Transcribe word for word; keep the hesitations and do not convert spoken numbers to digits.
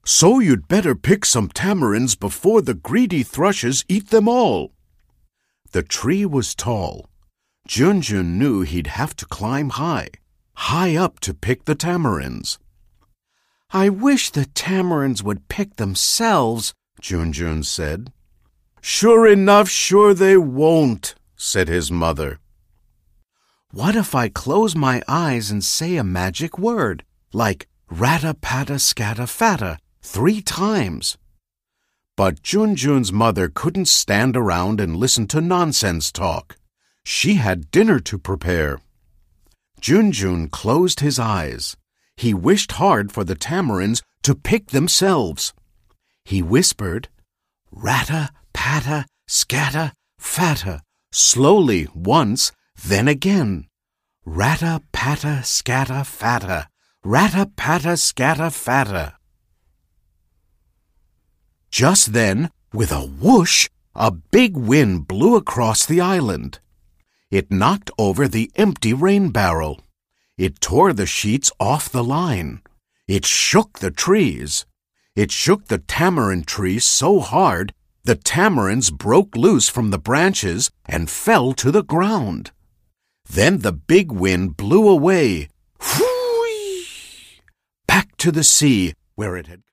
So you'd better pick some tamarinds before the greedy thrushes eat them all. The tree was tall. Junjun knew he'd have to climb high, high up to pick the tamarinds. I wish the tamarinds would pick themselves, Junjun said. Sure enough, sure they won't, said his mother. What if I close my eyes and say a magic word, like ratta-patta-scatta-fatta, three times? But Junjun's mother couldn't stand around and listen to nonsense talk. She had dinner to prepare. Junjun closed his eyes. He wished hard for the tamarinds to pick themselves. He whispered, ratta-patta-scatta-fatta, slowly once, then again. Ratta-patta-scatta-fatta, ratta-patta-scatta-fatta. Just then, with a whoosh, a big wind blew across the island. It knocked over the empty rain barrel. It tore the sheets off the line. It shook the trees. It shook the tamarind tree so hard, the tamarinds broke loose from the branches and fell to the ground. Then the big wind blew away, whoosh, back to the sea where it had